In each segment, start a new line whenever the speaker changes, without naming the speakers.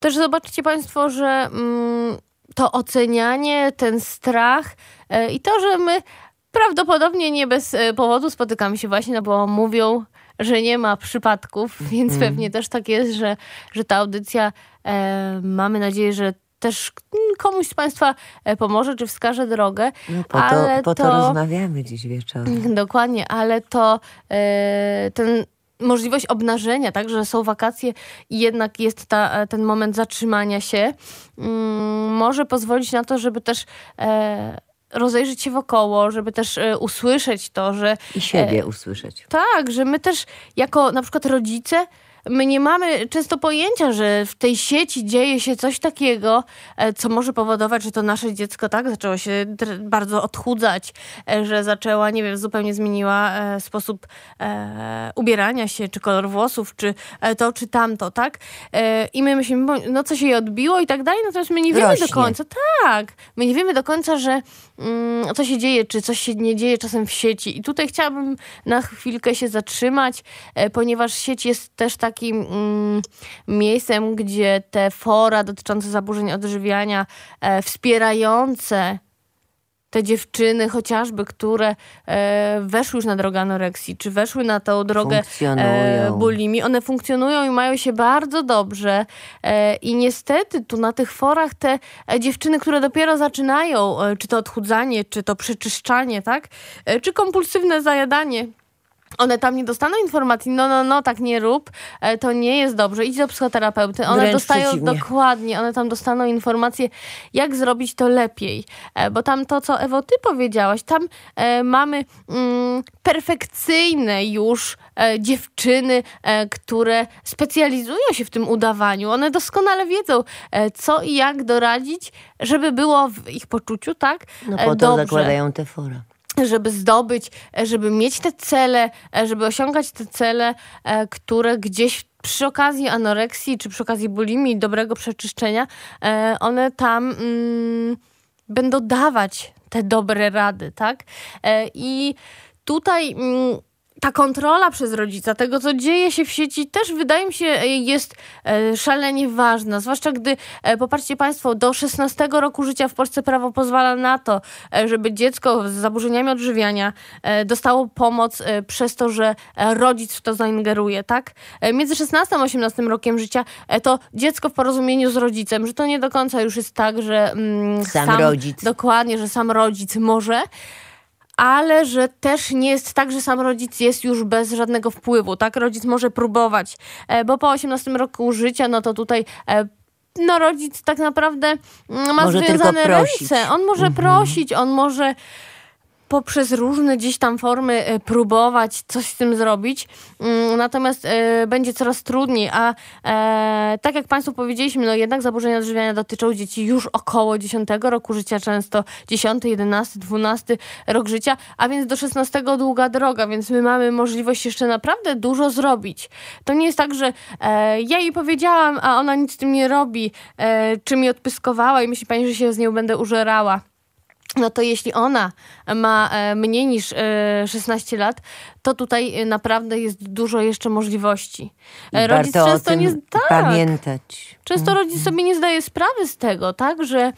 Też zobaczcie państwo, że to ocenianie, ten strach i to, że my prawdopodobnie nie bez powodu spotykamy się właśnie, no bo mówią, że nie ma przypadków, więc pewnie też tak jest, że ta audycja, mamy nadzieję, że też komuś z państwa pomoże, czy wskaże drogę.
No po to rozmawiamy dziś wieczorem.
Dokładnie, ale to ten możliwość obnażenia, tak, że są wakacje i jednak jest ten moment zatrzymania się, może pozwolić na to, żeby też rozejrzeć się wokoło, żeby też usłyszeć to, że...
I siebie usłyszeć.
Tak, że my też jako na przykład rodzice, my nie mamy często pojęcia, że w tej sieci dzieje się coś takiego, co może powodować, że to nasze dziecko tak zaczęło się bardzo odchudzać, że zaczęła, nie wiem, zupełnie zmieniła sposób ubierania się, czy kolor włosów, czy to, czy tamto, tak? I my myślimy, no co się jej odbiło i tak dalej, natomiast my nie wiemy do końca. Tak, my nie wiemy do końca, że co się dzieje, czy coś się nie dzieje czasem w sieci. I tutaj chciałabym na chwilkę się zatrzymać, ponieważ sieć jest też takim miejscem, gdzie te fora dotyczące zaburzeń odżywiania, wspierające te dziewczyny chociażby, które weszły już na drogę anoreksji, czy weszły na tą drogę bulimii, one funkcjonują i mają się bardzo dobrze. I niestety tu na tych forach te dziewczyny, które dopiero zaczynają, czy to odchudzanie, czy to przeczyszczanie, tak? Czy kompulsywne zajadanie, one tam nie dostaną informacji, no, tak nie rób, to nie jest dobrze, idź do psychoterapeuty. One
Wręcz
dostają
przeciwnie.
dokładnie, one tam dostaną informacje, jak zrobić to lepiej. Bo tam to, co Ewo, ty powiedziałaś, tam mamy perfekcyjne już dziewczyny, które specjalizują się w tym udawaniu. One doskonale wiedzą, co i jak doradzić, żeby było w ich poczuciu, tak?
No po to
dobrze.
zakładają te fora.
Żeby zdobyć, żeby mieć te cele, żeby osiągać te cele, które gdzieś przy okazji anoreksji, czy przy okazji bulimii, dobrego przeczyszczenia, one tam będą dawać te dobre rady, tak? I tutaj ta kontrola przez rodzica tego, co dzieje się w sieci, też wydaje mi się jest szalenie ważna. Zwłaszcza gdy, popatrzcie państwo, do 16 roku życia w Polsce prawo pozwala na to, żeby dziecko z zaburzeniami odżywiania dostało pomoc przez to, że rodzic w to zaingeruje, tak? Między 16 a 18 rokiem życia to dziecko w porozumieniu z rodzicem, że to nie do końca już jest tak, że
sam rodzic.
Dokładnie, że sam rodzic może, ale że też nie jest tak, że sam rodzic jest już bez żadnego wpływu, tak? Rodzic może próbować, bo po 18 roku życia, no to tutaj rodzic tak naprawdę ma
może
związane
tylko prosić.
ręce. On może prosić, on może poprzez różne gdzieś tam formy próbować coś z tym zrobić, natomiast będzie coraz trudniej, a tak jak państwu powiedzieliśmy, no jednak zaburzenia odżywiania dotyczą dzieci już około 10 roku życia, często 10, 11, 12 rok życia, a więc do 16 długa droga, więc my mamy możliwość jeszcze naprawdę dużo zrobić. To nie jest tak, że ja jej powiedziałam, a ona nic z tym nie robi, czy mi odpyskowała i myśli pani, że się z nią będę użerała. No to jeśli ona ma mniej niż 16 lat, to tutaj naprawdę jest dużo jeszcze możliwości.
Rodzic warto często o tym pamiętać.
Często rodzic sobie nie zdaje sprawy z tego, tak, że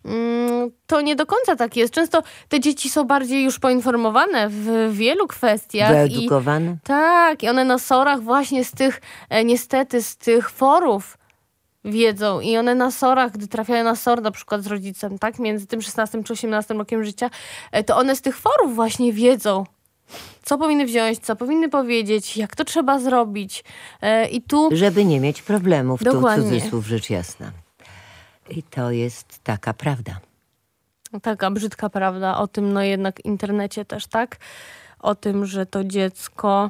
to nie do końca tak jest. Często te dzieci są bardziej już poinformowane w wielu kwestiach.
Wyedukowane.
Tak, i one na sorach właśnie z tych, niestety z tych forów wiedzą i one na sorach, gdy trafiają na SOR na przykład z rodzicem, tak, między tym 16 czy 18 rokiem życia, to one z tych forów właśnie wiedzą, co powinny wziąć, co powinny powiedzieć, jak to trzeba zrobić. I tu...
Żeby nie mieć problemów,
Dokładnie.
Tu cudzysłów, rzecz jasna. I to jest taka prawda.
Taka brzydka prawda o tym, no jednak internecie też, tak? O tym, że to dziecko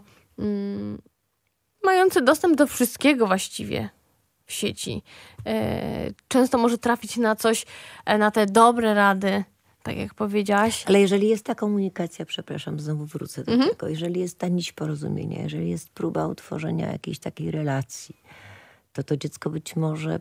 mające dostęp do wszystkiego właściwie w sieci. Często może trafić na coś, na te dobre rady, tak jak powiedziałaś.
Ale jeżeli jest ta komunikacja, przepraszam, znowu wrócę do tego, jeżeli jest ta nić porozumienia, jeżeli jest próba utworzenia jakiejś takiej relacji, to dziecko być może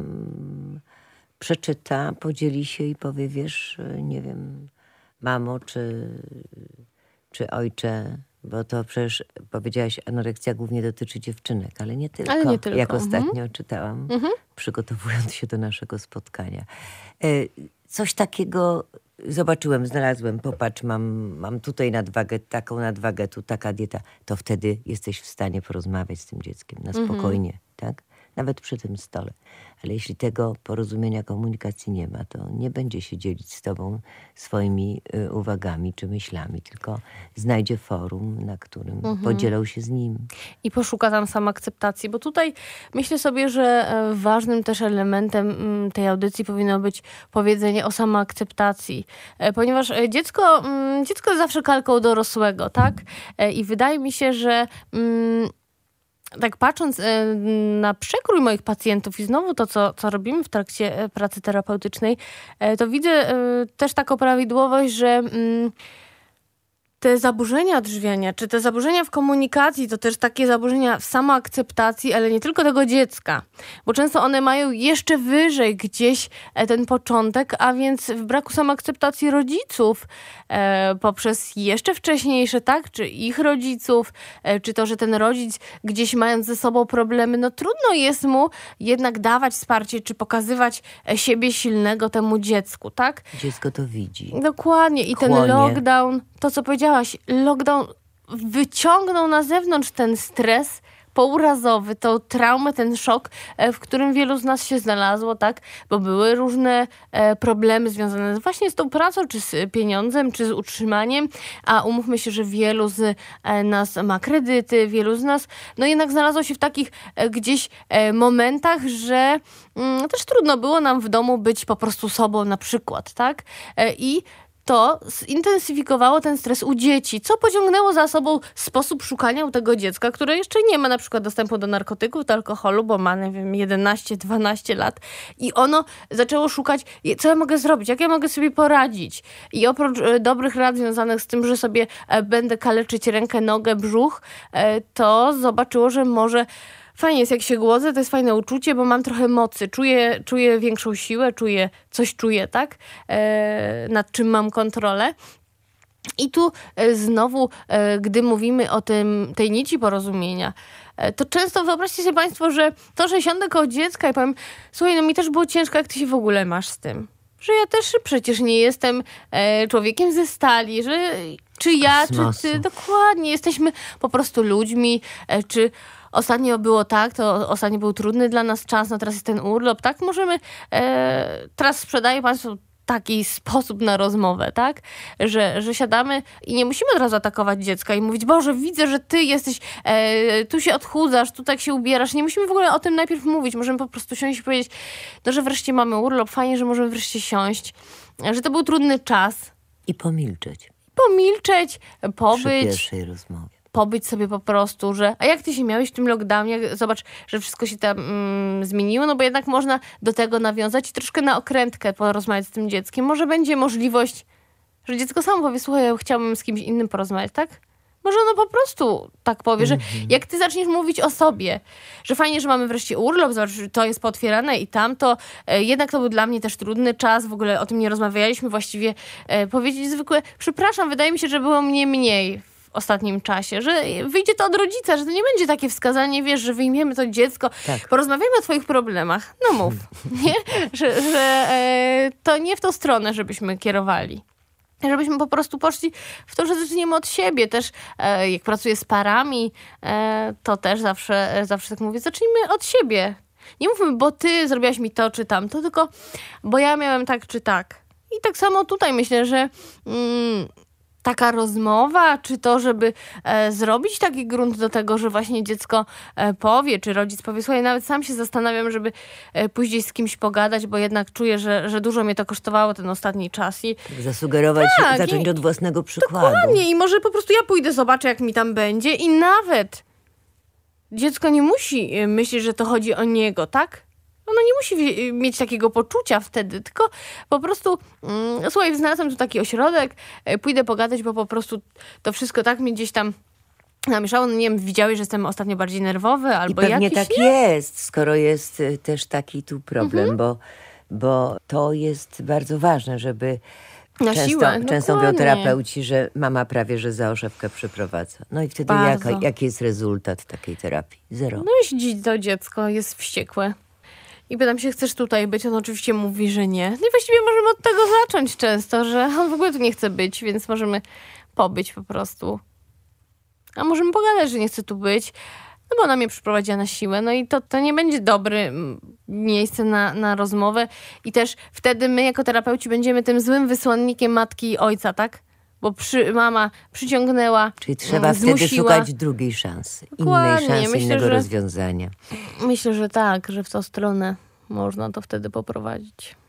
przeczyta, podzieli się i powie, wiesz, nie wiem, mamo czy ojcze, Bo to przecież powiedziałaś, anoreksja głównie dotyczy dziewczynek, ale nie tylko.
Ale nie tylko.
Jak ostatnio czytałam, przygotowując się do naszego spotkania. Coś takiego zobaczyłem, znalazłem, popatrz, mam tutaj nadwagę, taką nadwagę, tu taka dieta. To wtedy jesteś w stanie porozmawiać z tym dzieckiem na spokojnie, tak? Nawet przy tym stole. Ale jeśli tego porozumienia, komunikacji nie ma, to nie będzie się dzielić z tobą swoimi uwagami czy myślami, tylko znajdzie forum, na którym podzielą się z nim.
I poszuka tam samoakceptacji, bo tutaj myślę sobie, że ważnym też elementem tej audycji powinno być powiedzenie o samoakceptacji, ponieważ dziecko jest zawsze kalką dorosłego, tak? I wydaje mi się, że tak patrząc na przekrój moich pacjentów i znowu to, co robimy w trakcie pracy terapeutycznej, to widzę też taką prawidłowość, że te zaburzenia odżywiania, czy te zaburzenia w komunikacji, to też takie zaburzenia w samoakceptacji, ale nie tylko tego dziecka, bo często one mają jeszcze wyżej gdzieś ten początek, a więc w braku samoakceptacji rodziców poprzez jeszcze wcześniejsze, tak, czy ich rodziców, czy to, że ten rodzic gdzieś mając ze sobą problemy, no trudno jest mu jednak dawać wsparcie, czy pokazywać siebie silnego temu dziecku, tak?
Dziecko to widzi.
Dokładnie. I ten lockdown, to co powiedziałaś, lockdown wyciągnął na zewnątrz ten stres pourazowy, tą traumę, ten szok, w którym wielu z nas się znalazło, tak? Bo były różne problemy związane właśnie z tą pracą, czy z pieniądzem, czy z utrzymaniem, a umówmy się, że wielu z nas ma kredyty, wielu z nas no jednak znalazło się w takich gdzieś momentach, że też trudno było nam w domu być po prostu sobą na przykład, tak? I to zintensyfikowało ten stres u dzieci, co pociągnęło za sobą sposób szukania u tego dziecka, które jeszcze nie ma na przykład dostępu do narkotyków, do alkoholu, bo ma, nie wiem, 11-12 lat i ono zaczęło szukać, co ja mogę zrobić, jak ja mogę sobie poradzić. I oprócz dobrych rad związanych z tym, że sobie będę kaleczyć rękę, nogę, brzuch, to zobaczyło, że może fajnie jest, jak się głodzę, to jest fajne uczucie, bo mam trochę mocy, czuję większą siłę, czuję, tak? Nad czym mam kontrolę. I tu znowu, gdy mówimy o tej nici porozumienia, to często wyobraźcie sobie państwo, że to, że siądę koło dziecka i powiem, słuchaj, no mi też było ciężko, jak ty się w ogóle masz z tym? Że ja też przecież nie jestem człowiekiem ze stali, że czy ja, czy ty, dokładnie, jesteśmy po prostu ludźmi, czy ostatnio było tak, to ostatnio był trudny dla nas czas, no teraz jest ten urlop, tak? Możemy, teraz sprzedaję państwu taki sposób na rozmowę, tak? Że siadamy i nie musimy od razu atakować dziecka i mówić, Boże, widzę, że ty jesteś, tu się odchudzasz, tu tak się ubierasz. Nie musimy w ogóle o tym najpierw mówić. Możemy po prostu siąść i powiedzieć, no, że wreszcie mamy urlop, fajnie, że możemy wreszcie siąść, że to był trudny czas.
I pomilczeć.
Pobyć.
Przy pierwszej rozmowie.
Pobyć sobie po prostu, że a jak ty się miałeś w tym lockdownie? Zobacz, że wszystko się tam zmieniło, no bo jednak można do tego nawiązać i troszkę na okrętkę porozmawiać z tym dzieckiem. Może będzie możliwość, że dziecko samo powie, słuchaj, ja chciałabym z kimś innym porozmawiać, tak? Może ono po prostu tak powie, że jak ty zaczniesz mówić o sobie, że fajnie, że mamy wreszcie urlop, zobacz, że to jest pootwierane i tamto, jednak to był dla mnie też trudny czas, w ogóle o tym nie rozmawialiśmy, właściwie powiedzieć zwykłe, przepraszam, wydaje mi się, że było mnie mniej w ostatnim czasie, że wyjdzie to od rodzica, że to nie będzie takie wskazanie, wiesz, że wyjmiemy to dziecko,
tak.
Porozmawiamy o twoich problemach, no mów, nie? Że to nie w tą stronę, żebyśmy kierowali. Żebyśmy po prostu poszli w to, że zaczniemy od siebie. Też jak pracuję z parami, to też zawsze tak mówię, zacznijmy od siebie. Nie mówmy, bo ty zrobiłaś mi to czy tamto, tylko bo ja miałem tak czy tak. I tak samo tutaj myślę, że taka rozmowa, czy to, żeby zrobić taki grunt do tego, że właśnie dziecko powie, czy rodzic powie, słuchaj, nawet sam się zastanawiam, żeby później z kimś pogadać, bo jednak czuję, że dużo mnie to kosztowało ten ostatni czas. I
zasugerować, zacząć od własnego przykładu.
Dokładnie i może po prostu ja pójdę, zobaczę, jak mi tam będzie i nawet dziecko nie musi myśleć, że to chodzi o niego, tak? Ono nie musi mieć takiego poczucia wtedy, tylko po prostu słuchaj, znalazłem tu taki ośrodek, pójdę pogadać, bo po prostu to wszystko tak mnie gdzieś tam namieszało. No nie wiem, widziałeś, że jestem ostatnio bardziej nerwowy albo jakiś...
I pewnie tak jest, skoro jest też taki tu problem, bo to jest bardzo ważne, żeby
Na siłę,
Często mówią
dokładnie.
terapeuci, że mama prawie że za oszewkę przyprowadza. No i wtedy
Bardzo.
jaki jest rezultat takiej terapii? Zero.
No i siedzi to dziecko, jest wściekłe. I pytam się, chcesz tutaj być? On oczywiście mówi, że nie. No i właściwie możemy od tego zacząć często, że on w ogóle tu nie chce być, więc możemy pobyć po prostu. A możemy pogadać, że nie chce tu być, no bo ona mnie przyprowadziła na siłę. No i to nie będzie dobre miejsce na rozmowę. I też wtedy my jako terapeuci będziemy tym złym wysłannikiem matki i ojca, tak? Bo mama przyciągnęła,
Czyli trzeba wtedy
zmusiła.
szukać drugiej szansy,
Dokładnie.
innej szansy,
Myślę,
innego
że-
rozwiązania.
Myślę, że tak, że w tą stronę można to wtedy poprowadzić.